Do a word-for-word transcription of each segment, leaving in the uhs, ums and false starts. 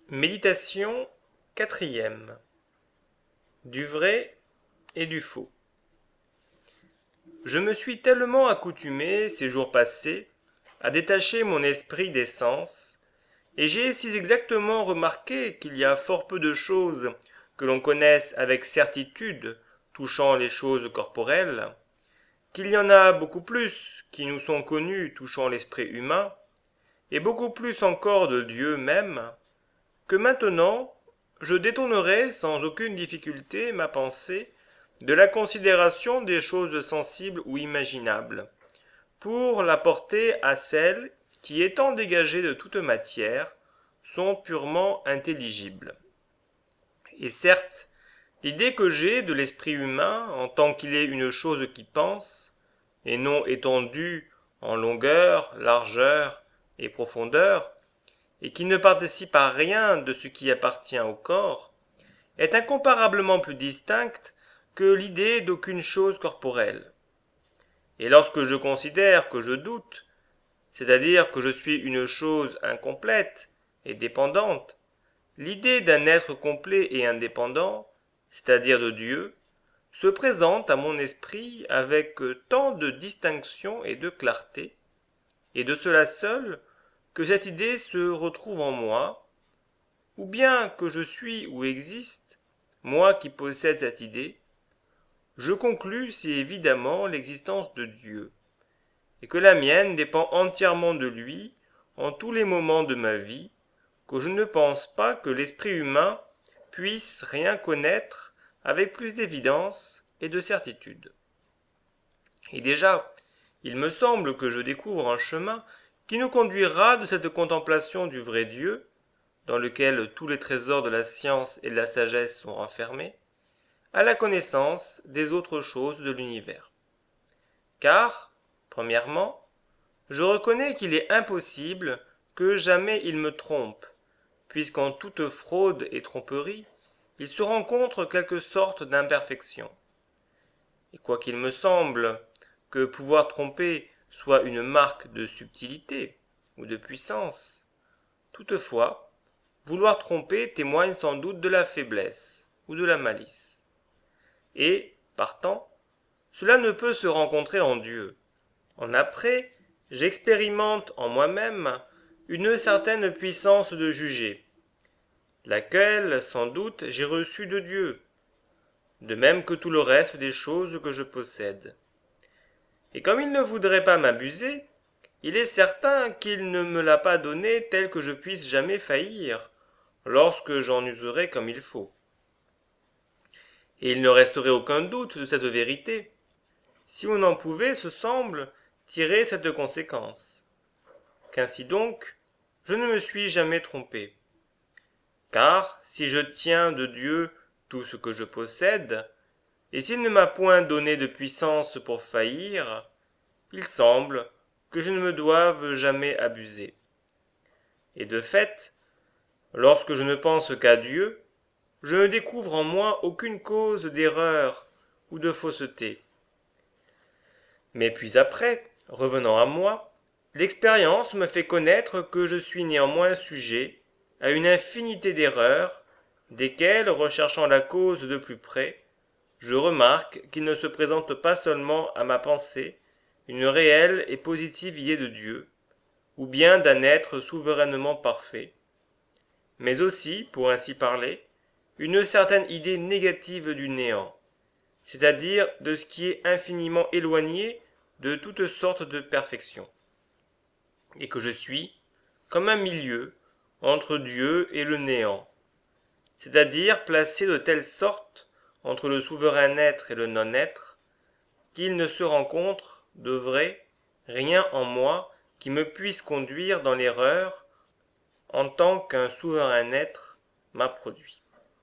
Méditation quatrième. Du vrai et du faux. Je me suis tellement accoutumé, ces jours passés, à détacher mon esprit des sens, et j'ai si exactement remarqué qu'il y a fort peu de choses que l'on connaisse avec certitude touchant les choses corporelles, qu'il y en a beaucoup plus qui nous sont connues touchant l'esprit humain, et beaucoup plus encore de Dieu même, que maintenant je détournerai sans aucune difficulté ma pensée de la considération des choses sensibles ou imaginables, pour la porter à celles qui, étant dégagées de toute matière, sont purement intelligibles. Et certes, l'idée que j'ai de l'esprit humain en tant qu'il est une chose qui pense, et non étendue en longueur, largeur et profondeur, et qui ne participe à rien de ce qui appartient au corps, est incomparablement plus distincte que l'idée d'aucune chose corporelle. Et lorsque je considère que je doute, c'est-à-dire que je suis une chose incomplète et dépendante, l'idée d'un être complet et indépendant, c'est-à-dire de Dieu, se présente à mon esprit avec tant de distinction et de clarté, et de cela seul, que cette idée se retrouve en moi, ou bien que je suis ou existe, moi qui possède cette idée, je conclus si évidemment l'existence de Dieu, et que la mienne dépend entièrement de lui en tous les moments de ma vie, que je ne pense pas que l'esprit humain puisse rien connaître avec plus d'évidence et de certitude. Et déjà, il me semble que je découvre un chemin qui nous conduira de cette contemplation du vrai Dieu, dans lequel tous les trésors de la science et de la sagesse sont renfermés, à la connaissance des autres choses de l'univers. Car, premièrement, je reconnais qu'il est impossible que jamais il me trompe, puisqu'en toute fraude et tromperie, il se rencontre quelque sorte d'imperfection. Et quoiqu'il me semble que pouvoir tromper soit une marque de subtilité ou de puissance, toutefois, vouloir tromper témoigne sans doute de la faiblesse ou de la malice. Et, partant, cela ne peut se rencontrer en Dieu. En après, j'expérimente en moi-même une certaine puissance de juger, laquelle, sans doute, j'ai reçue de Dieu, de même que tout le reste des choses que je possède. Et comme il ne voudrait pas m'abuser, il est certain qu'il ne me l'a pas donnée telle que je puisse jamais faillir, lorsque j'en userai comme il faut. Et il ne resterait aucun doute de cette vérité, si on en pouvait, ce semble, tirer cette conséquence. Qu'ainsi donc, je ne me suis jamais trompé. Car, si je tiens de Dieu tout ce que je possède, et s'il ne m'a point donné de puissance pour faillir, il semble que je ne me doive jamais abuser. Et de fait, lorsque je ne pense qu'à Dieu, je ne découvre en moi aucune cause d'erreur ou de fausseté. Mais puis après, revenant à moi, l'expérience me fait connaître que je suis néanmoins sujet à une infinité d'erreurs, desquelles, recherchant la cause de plus près, je remarque qu'il ne se présente pas seulement à ma pensée une réelle et positive idée de Dieu, ou bien d'un être souverainement parfait, mais aussi, pour ainsi parler, une certaine idée négative du néant, c'est-à-dire de ce qui est infiniment éloigné de toute sorte de perfection, et que je suis comme un milieu entre Dieu et le néant, c'est-à-dire placé de telle sorte entre le souverain être et le non-être, qu'il ne se rencontre, de vrai, rien en moi qui me puisse conduire dans l'erreur en tant qu'un souverain être m'a produit.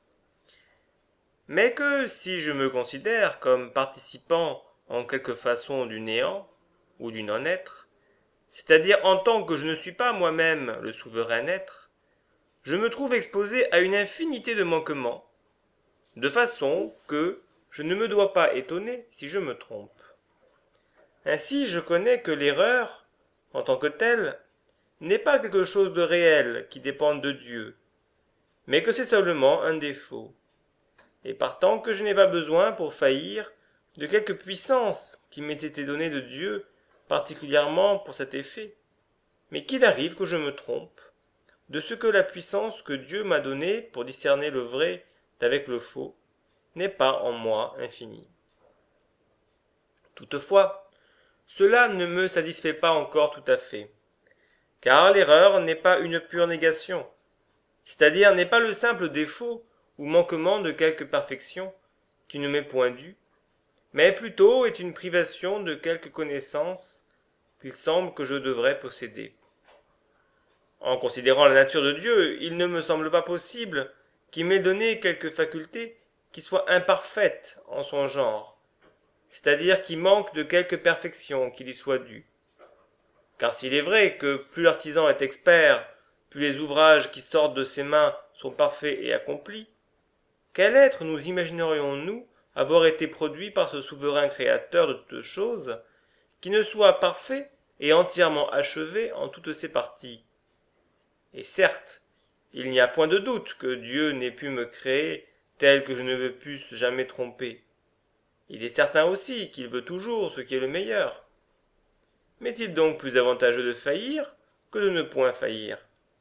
Mais que si je me considère comme participant en quelque façon du néant ou du non-être, c'est-à-dire en tant que je ne suis pas moi-même le souverain être, je me trouve exposé à une infinité de manquements, de façon que je ne me dois pas étonner si je me trompe. Ainsi je connais que l'erreur, en tant que telle, n'est pas quelque chose de réel qui dépende de Dieu, mais que c'est seulement un défaut. Et partant que je n'ai pas besoin pour faillir de quelque puissance qui m'ait été donnée de Dieu, particulièrement pour cet effet, mais qu'il arrive que je me trompe, de ce que la puissance que Dieu m'a donnée pour discerner le vrai d'avec le faux n'est pas en moi infinie. Toutefois, cela ne me satisfait pas encore tout à fait, car l'erreur n'est pas une pure négation, c'est-à-dire n'est pas le simple défaut ou manquement de quelque perfection qui ne m'est point due, mais plutôt est une privation de quelque connaissance qu'il semble que je devrais posséder. En considérant la nature de Dieu, il ne me semble pas possible qu'il m'ait donné quelque faculté qui soit imparfaite en son genre, c'est-à-dire qui manque de quelque perfection qui lui soit due. Car s'il est vrai que plus l'artisan est expert, plus les ouvrages qui sortent de ses mains sont parfaits et accomplis, quel être nous imaginerions-nous avoir été produit par ce souverain créateur de toutes choses, qui ne soit parfait et entièrement achevé en toutes ses parties? Et certes, il n'y a point de doute que Dieu n'ait pu me créer tel que je ne me puisse jamais tromper. Il est certain aussi qu'il veut toujours ce qui est le meilleur. M'est-il donc plus avantageux de faillir que de ne point faillir?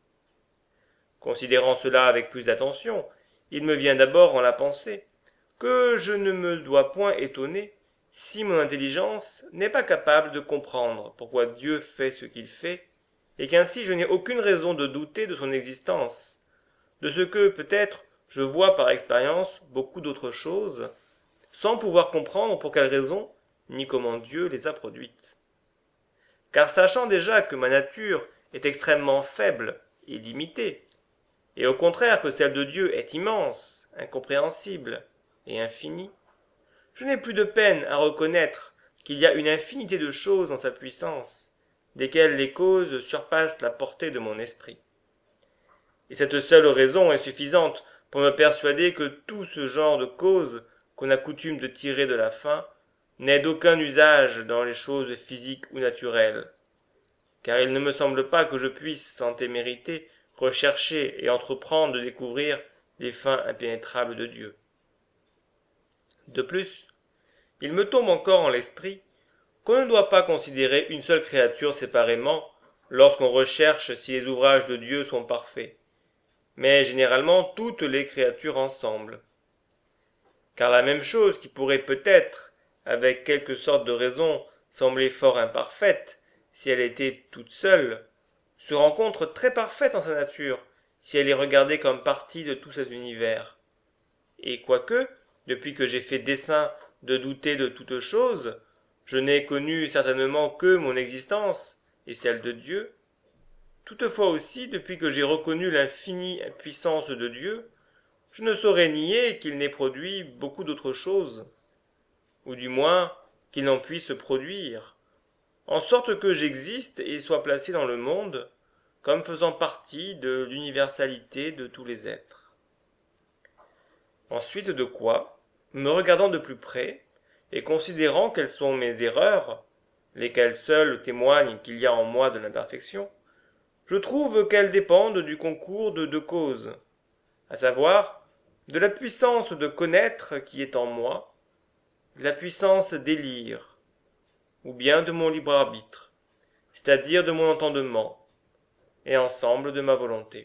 Considérant cela avec plus d'attention, il me vient d'abord en la pensée que je ne me dois point étonner si mon intelligence n'est pas capable de comprendre pourquoi Dieu fait ce qu'il fait, et qu'ainsi je n'ai aucune raison de douter de son existence, de ce que, peut-être, je vois par expérience beaucoup d'autres choses, sans pouvoir comprendre pour quelles raisons, ni comment Dieu les a produites. Car sachant déjà que ma nature est extrêmement faible et limitée, et au contraire que celle de Dieu est immense, incompréhensible et infinie, je n'ai plus de peine à reconnaître qu'il y a une infinité de choses dans sa puissance, desquelles les causes surpassent la portée de mon esprit. Et cette seule raison est suffisante pour me persuader que tout ce genre de causes qu'on a coutume de tirer de la fin n'est d'aucun usage dans les choses physiques ou naturelles, car il ne me semble pas que je puisse, sans témérité, rechercher et entreprendre de découvrir les fins impénétrables de Dieu. De plus, il me tombe encore en l'esprit qu'on ne doit pas considérer une seule créature séparément lorsqu'on recherche si les ouvrages de Dieu sont parfaits, mais généralement toutes les créatures ensemble. Car la même chose qui pourrait peut-être, avec quelque sorte de raison, sembler fort imparfaite, si elle était toute seule, se rencontre très parfaite en sa nature, si elle est regardée comme partie de tout cet univers. Et quoique, depuis que j'ai fait dessein de douter de toute chose, je n'ai connu certainement que mon existence et celle de Dieu, toutefois aussi, depuis que j'ai reconnu l'infinie puissance de Dieu, je ne saurais nier qu'il n'ait produit beaucoup d'autres choses, ou du moins qu'il n'en puisse produire, en sorte que j'existe et sois placé dans le monde comme faisant partie de l'universalité de tous les êtres. Ensuite de quoi, me regardant de plus près, et considérant quelles sont mes erreurs, lesquelles seules témoignent qu'il y a en moi de l'imperfection, je trouve qu'elles dépendent du concours de deux causes, à savoir de la puissance de connaître qui est en moi, de la puissance d'élire, ou bien de mon libre arbitre, c'est-à-dire de mon entendement, et ensemble de ma volonté.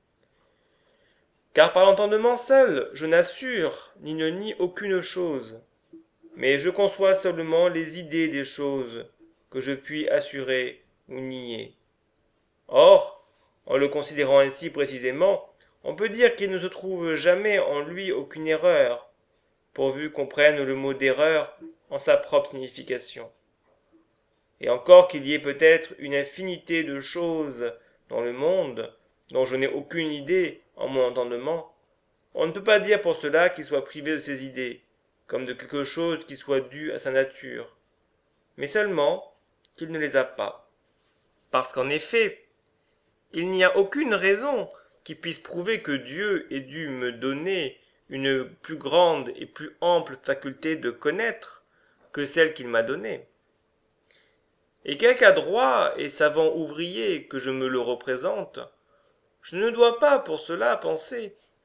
Car par l'entendement seul, je n'assure ni ne nie aucune chose, mais je conçois seulement les idées des choses que je puis assurer ou nier. Or, en le considérant ainsi précisément, on peut dire qu'il ne se trouve jamais en lui aucune erreur, pourvu qu'on prenne le mot d'erreur en sa propre signification. Et encore qu'il y ait peut-être une infinité de choses dans le monde dont je n'ai aucune idée en mon entendement, on ne peut pas dire pour cela qu'il soit privé de ses idées, comme de quelque chose qui soit dû à sa nature, mais seulement qu'il ne les a pas. Parce qu'en effet, il n'y a aucune raison qui puisse prouver que Dieu ait dû me donner une plus grande et plus ample faculté de connaître que celle qu'il m'a donnée. Et quelque adroit et savant ouvrier que je me le représente, je ne dois pas pour cela penser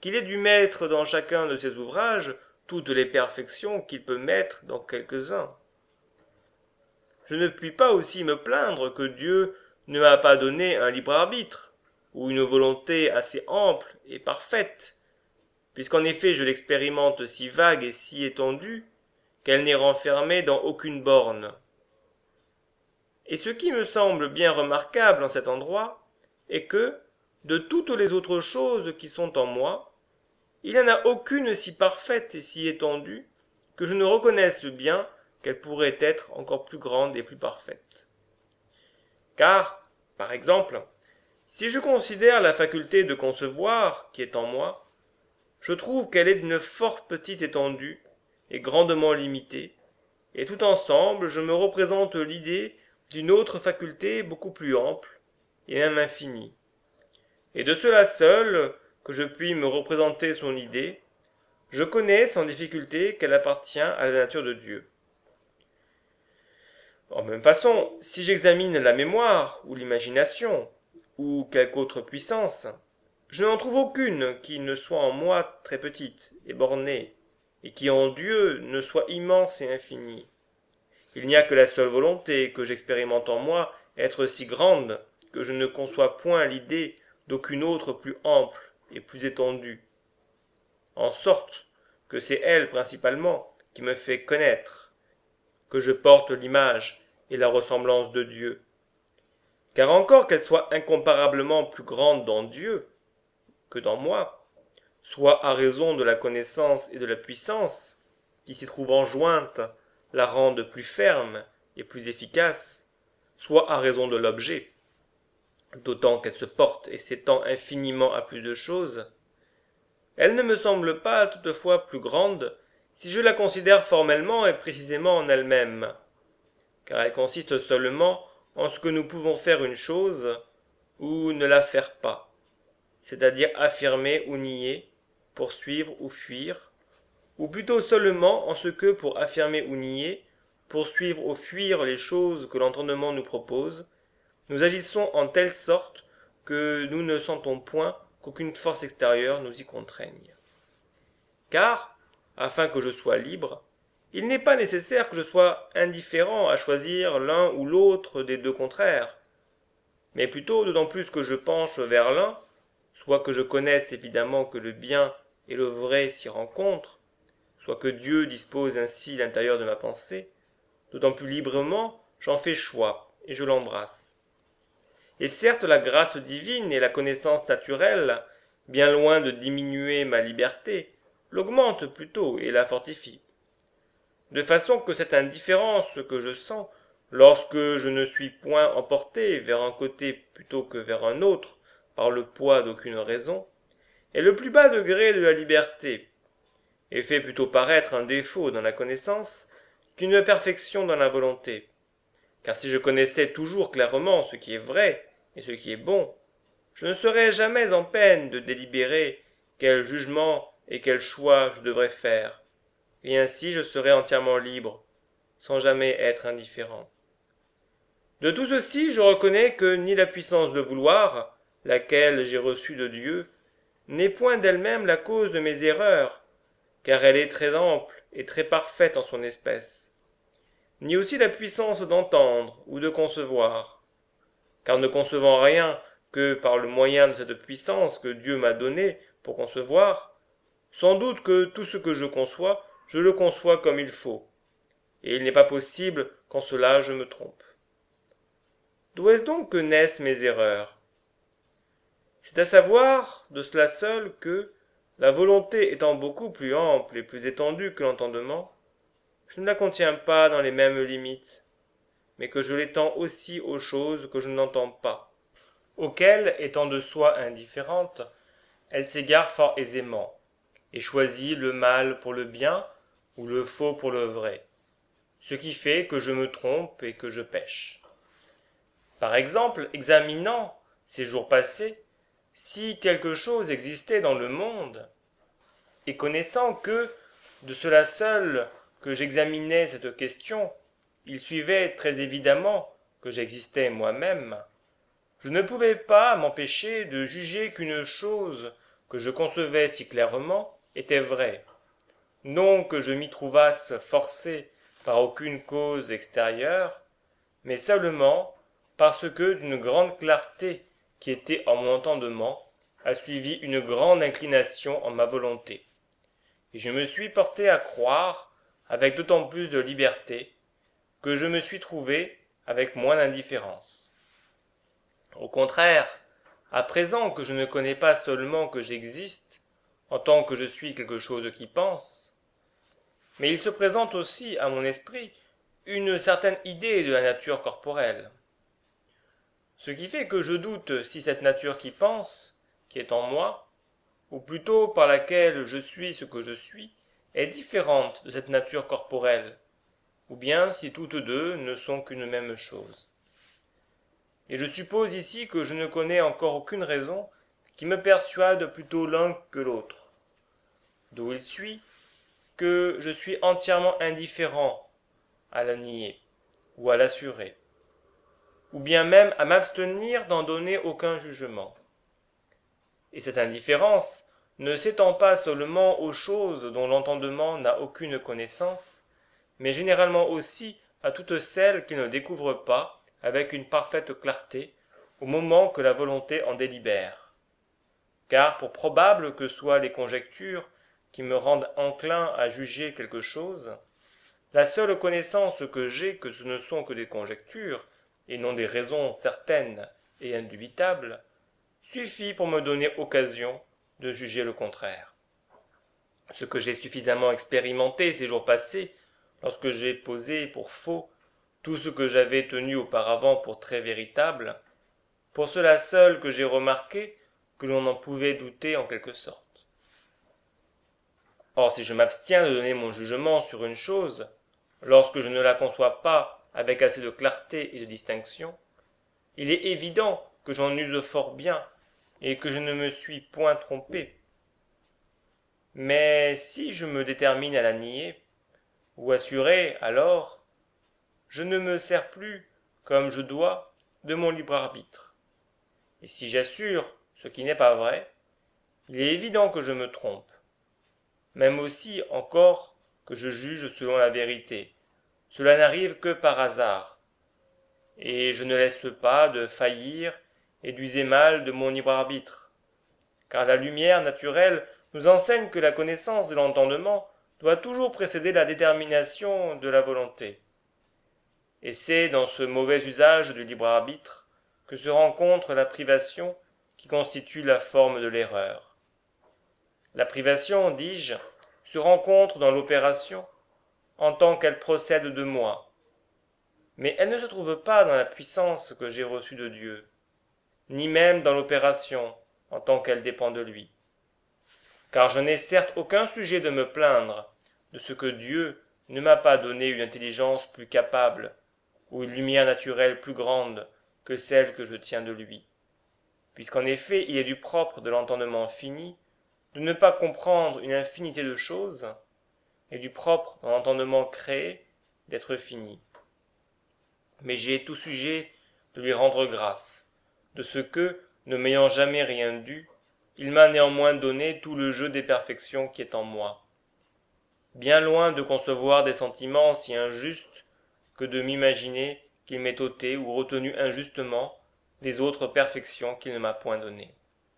qu'il ait dû mettre dans chacun de ses ouvrages toutes les perfections qu'il peut mettre dans quelques-uns. Je ne puis pas aussi me plaindre que Dieu ne m'a pas donné un libre arbitre, ou une volonté assez ample et parfaite, puisqu'en effet je l'expérimente si vague et si étendue, qu'elle n'est renfermée dans aucune borne. Et ce qui me semble bien remarquable en cet endroit est que, de toutes les autres choses qui sont en moi, il n'y en a aucune si parfaite et si étendue que je ne reconnaisse bien qu'elle pourrait être encore plus grande et plus parfaite. Car, par exemple, si je considère la faculté de concevoir qui est en moi, je trouve qu'elle est d'une fort petite étendue et grandement limitée, et tout ensemble je me représente l'idée d'une autre faculté beaucoup plus ample et même infinie. Et de cela seul que je puis me représenter son idée, je connais sans difficulté qu'elle appartient à la nature de Dieu. En même façon, si j'examine la mémoire ou l'imagination, ou quelque autre puissance, je n'en trouve aucune qui ne soit en moi très petite et bornée, et qui en Dieu ne soit immense et infinie. Il n'y a que la seule volonté que j'expérimente en moi être si grande que je ne conçois point l'idée d'aucune autre plus ample et plus étendue. En sorte que c'est elle principalement qui me fait connaître que je porte l'image et la ressemblance de Dieu. Car encore qu'elle soit incomparablement plus grande dans Dieu que dans moi, soit à raison de la connaissance et de la puissance qui s'y trouvent enjointes la rendent plus ferme et plus efficace, soit à raison de l'objet, d'autant qu'elle se porte et s'étend infiniment à plus de choses, elle ne me semble pas toutefois plus grande si je la considère formellement et précisément en elle-même, car elle consiste seulement en ce que nous pouvons faire une chose ou ne la faire pas, c'est-à-dire affirmer ou nier, poursuivre ou fuir, ou plutôt seulement en ce que, pour affirmer ou nier, poursuivre ou fuir les choses que l'entendement nous propose, nous agissons en telle sorte que nous ne sentons point qu'aucune force extérieure nous y contraigne. Car, afin que je sois libre, il n'est pas nécessaire que je sois indifférent à choisir l'un ou l'autre des deux contraires, mais plutôt d'autant plus que je penche vers l'un, soit que je connaisse évidemment que le bien et le vrai s'y rencontrent, soit que Dieu dispose ainsi l'intérieur de ma pensée, d'autant plus librement j'en fais choix et je l'embrasse. Et certes la grâce divine et la connaissance naturelle, bien loin de diminuer ma liberté, l'augmentent plutôt et la fortifient. De façon que cette indifférence que je sens, lorsque je ne suis point emporté vers un côté plutôt que vers un autre, par le poids d'aucune raison, est le plus bas degré de la liberté, et fait plutôt paraître un défaut dans la connaissance qu'une perfection dans la volonté. Car si je connaissais toujours clairement ce qui est vrai et ce qui est bon, je ne serais jamais en peine de délibérer quel jugement et quel choix je devrais faire, et ainsi je serais entièrement libre, sans jamais être indifférent. De tout ceci, je reconnais que ni la puissance de vouloir, laquelle j'ai reçue de Dieu, n'est point d'elle-même la cause de mes erreurs, car elle est très ample et très parfaite en son espèce, ni aussi la puissance d'entendre ou de concevoir, car ne concevant rien que par le moyen de cette puissance que Dieu m'a donnée pour concevoir, sans doute que tout ce que je conçois, je le conçois comme il faut, et il n'est pas possible qu'en cela je me trompe. D'où est-ce donc que naissent mes erreurs? C'est à savoir de cela seul que, la volonté étant beaucoup plus ample et plus étendue que l'entendement, je ne la contiens pas dans les mêmes limites, mais que je l'étends aussi aux choses que je n'entends pas, auxquelles, étant de soi indifférentes, elle s'égare fort aisément, et choisit le mal pour le bien ou le faux pour le vrai, ce qui fait que je me trompe et que je pêche. Par exemple, examinant, ces jours passés, si quelque chose existait dans le monde, et connaissant que, de cela seul que j'examinais cette question, il suivait très évidemment que j'existais moi-même, je ne pouvais pas m'empêcher de juger qu'une chose que je concevais si clairement était vrai, non que je m'y trouvasse forcé par aucune cause extérieure, mais seulement parce que d'une grande clarté qui était en mon entendement a suivi une grande inclination en ma volonté, et je me suis porté à croire avec d'autant plus de liberté que je me suis trouvé avec moins d'indifférence. Au contraire, à présent que je ne connais pas seulement que j'existe, en tant que je suis quelque chose qui pense, mais il se présente aussi à mon esprit une certaine idée de la nature corporelle. Ce qui fait que je doute si cette nature qui pense, qui est en moi, ou plutôt par laquelle je suis ce que je suis, est différente de cette nature corporelle, ou bien si toutes deux ne sont qu'une même chose. Et je suppose ici que je ne connais encore aucune raison qui me persuade plutôt l'un que l'autre, d'où il suit que je suis entièrement indifférent à la nier ou à l'assurer, ou bien même à m'abstenir d'en donner aucun jugement. Et cette indifférence ne s'étend pas seulement aux choses dont l'entendement n'a aucune connaissance, mais généralement aussi à toutes celles qu'il ne découvre pas avec une parfaite clarté au moment que la volonté en délibère. Car pour probable que soient les conjectures qui me rendent enclin à juger quelque chose, la seule connaissance que j'ai que ce ne sont que des conjectures, et non des raisons certaines et indubitables, suffit pour me donner occasion de juger le contraire. Ce que j'ai suffisamment expérimenté ces jours passés, lorsque j'ai posé pour faux tout ce que j'avais tenu auparavant pour très véritable, pour cela seul que j'ai remarqué que l'on en pouvait douter en quelque sorte. Or, si je m'abstiens de donner mon jugement sur une chose, lorsque je ne la conçois pas avec assez de clarté et de distinction, il est évident que j'en use fort bien et que je ne me suis point trompé. Mais si je me détermine à la nier, ou assurer, alors, je ne me sers plus, comme je dois, de mon libre arbitre. Et si j'assure ce qui n'est pas vrai, il est évident que je me trompe, même aussi encore que je juge selon la vérité. Cela n'arrive que par hasard, et je ne laisse pas de faillir et d'user mal de mon libre arbitre, car la lumière naturelle nous enseigne que la connaissance de l'entendement doit toujours précéder la détermination de la volonté. Et c'est dans ce mauvais usage du libre arbitre que se rencontre la privation qui constitue la forme de l'erreur. La privation, dis-je, se rencontre dans l'opération en tant qu'elle procède de moi, mais elle ne se trouve pas dans la puissance que j'ai reçue de Dieu, ni même dans l'opération en tant qu'elle dépend de lui. Car je n'ai certes aucun sujet de me plaindre de ce que Dieu ne m'a pas donné une intelligence plus capable ou une lumière naturelle plus grande que celle que je tiens de lui, puisqu'en effet il est du propre de l'entendement fini de ne pas comprendre une infinité de choses, et du propre dans l'entendement créé d'être fini. Mais j'ai tout sujet de lui rendre grâce, de ce que, ne m'ayant jamais rien dû, il m'a néanmoins donné tout le jeu des perfections qui est en moi, bien loin de concevoir des sentiments si injustes que de m'imaginer qu'il m'ait ôté ou retenu injustement les autres perfections qu'il ne m'a point données.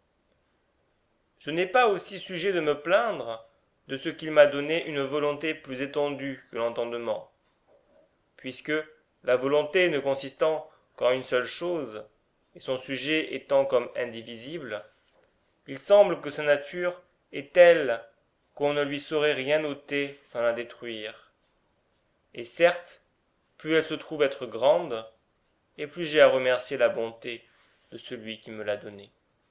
Je n'ai pas aussi sujet de me plaindre de ce qu'il m'a donné une volonté plus étendue que l'entendement, puisque la volonté ne consistant qu'en une seule chose, et son sujet étant comme indivisible, il semble que sa nature est telle qu'on ne lui saurait rien ôter sans la détruire. Et certes, plus elle se trouve être grande, et plus j'ai à remercier la bonté de celui qui me l'a donnée.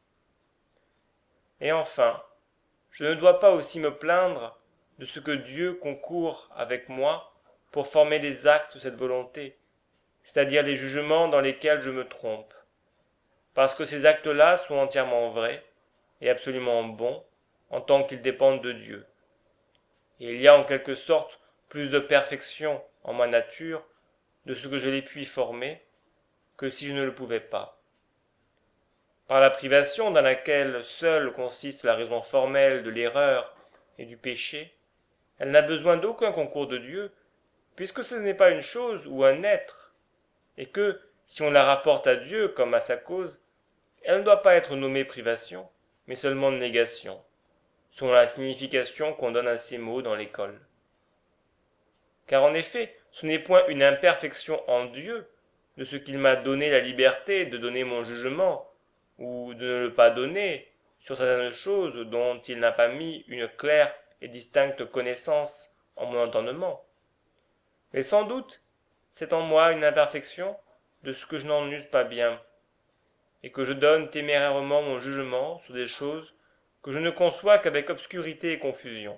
Et enfin, je ne dois pas aussi me plaindre de ce que Dieu concourt avec moi pour former les actes de cette volonté, c'est-à-dire les jugements dans lesquels je me trompe, parce que ces actes-là sont entièrement vrais et absolument bons en tant qu'ils dépendent de Dieu. Et il y a en quelque sorte plus de perfection en ma nature de ce que je les puis former que si je ne le pouvais pas. par la privation dans laquelle seule consiste la raison formelle de l'erreur et du péché, elle n'a besoin d'aucun concours de Dieu, puisque ce n'est pas une chose ou un être, et que, si on la rapporte à Dieu comme à sa cause, elle ne doit pas être nommée privation, mais seulement négation, selon la signification qu'on donne à ces mots dans l'école. Car en effet, ce n'est point une imperfection en Dieu, de ce qu'il m'a donné la liberté de donner mon jugement, ou de ne le pas donner, sur certaines choses dont il n'a pas mis une claire et distincte connaissance en mon entendement. Mais sans doute, c'est en moi une imperfection de ce que je n'en use pas bien, et que je donne témérairement mon jugement sur des choses que je ne conçois qu'avec obscurité et confusion.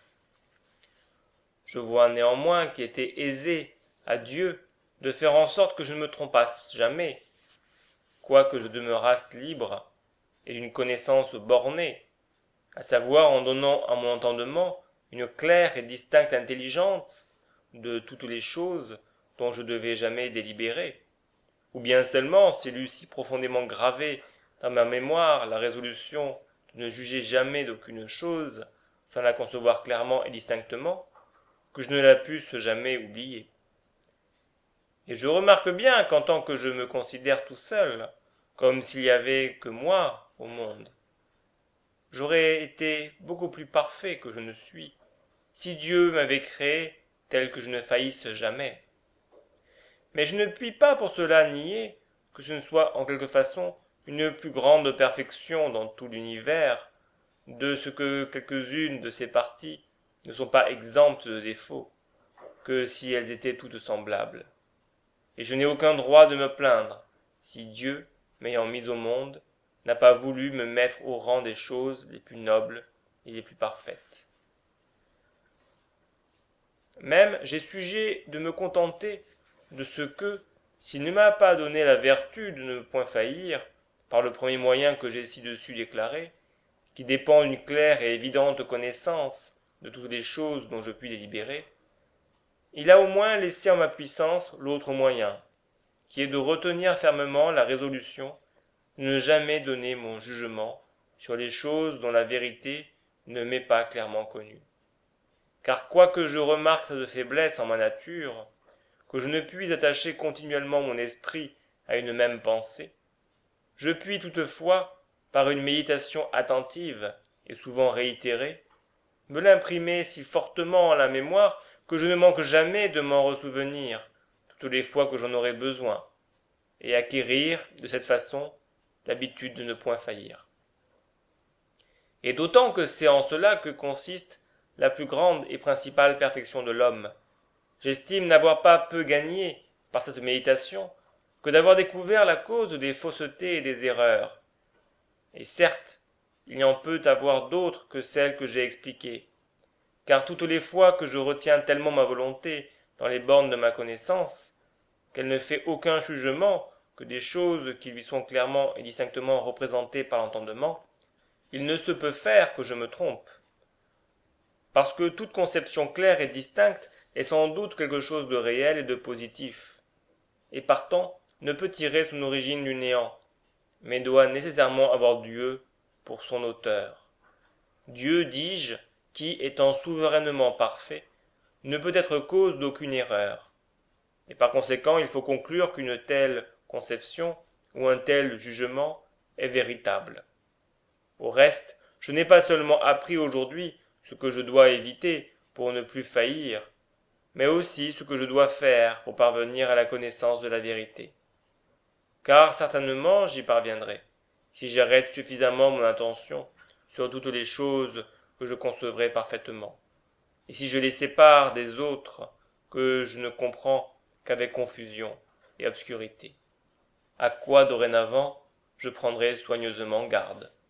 Je vois néanmoins qu'il était aisé à Dieu de faire en sorte que je ne me trompasse jamais, quoique je demeurasse libre et d'une connaissance bornée, à savoir en donnant à mon entendement une claire et distincte intelligence de toutes les choses dont je devais jamais délibérer, ou bien seulement s'il eût si profondément gravé dans ma mémoire la résolution de ne juger jamais d'aucune chose sans la concevoir clairement et distinctement, que je ne la pusse jamais oublier. Et je remarque bien qu'en tant que je me considère tout seul, comme s'il y avait que moi au monde, j'aurais été beaucoup plus parfait que je ne suis, si Dieu m'avait créé tel que je ne faillisse jamais. Mais je ne puis pas pour cela nier que ce ne soit en quelque façon une plus grande perfection dans tout l'univers, de ce que quelques-unes de ces parties ne sont pas exemptes de défauts, que si elles étaient toutes semblables. Et je n'ai aucun droit de me plaindre, si Dieu, m'ayant mis au monde, n'a pas voulu me mettre au rang des choses les plus nobles et les plus parfaites. Même j'ai sujet de me contenter de ce que, s'il ne m'a pas donné la vertu de ne point faillir, par le premier moyen que j'ai ci-dessus déclaré, qui dépend d'une claire et évidente connaissance de toutes les choses dont je puis délibérer, il a au moins laissé en ma puissance l'autre moyen, qui est de retenir fermement la résolution de ne jamais donner mon jugement sur les choses dont la vérité ne m'est pas clairement connue. Car quoique je remarque cette faiblesse en ma nature, que je ne puis attacher continuellement mon esprit à une même pensée, je puis toutefois, par une méditation attentive et souvent réitérée, me l'imprimer si fortement en la mémoire que je ne manque jamais de m'en ressouvenir toutes les fois que j'en aurai besoin, et acquérir, de cette façon, l'habitude de ne point faillir. Et d'autant que c'est en cela que consiste la plus grande et principale perfection de l'homme. J'estime n'avoir pas peu gagné, par cette méditation, que d'avoir découvert la cause des faussetés et des erreurs. Et certes, il y en peut avoir d'autres que celles que j'ai expliquées, car toutes les fois que je retiens tellement ma volonté dans les bornes de ma connaissance, qu'elle ne fait aucun jugement que des choses qui lui sont clairement et distinctement représentées par l'entendement, il ne se peut faire que je me trompe. Parce que toute conception claire et distincte est sans doute quelque chose de réel et de positif, et partant ne peut tirer son origine du néant, mais doit nécessairement avoir Dieu pour son auteur. Dieu, dis-je, qui, étant souverainement parfait, ne peut être cause d'aucune erreur. Et par conséquent, il faut conclure qu'une telle conception ou un tel jugement est véritable. Au reste, je n'ai pas seulement appris aujourd'hui ce que je dois éviter pour ne plus faillir, mais aussi ce que je dois faire pour parvenir à la connaissance de la vérité. Car certainement j'y parviendrai, si j'arrête suffisamment mon attention sur toutes les choses que je concevrai parfaitement, et si je les sépare des autres que je ne comprends qu'avec confusion et obscurité, à quoi dorénavant je prendrai soigneusement garde.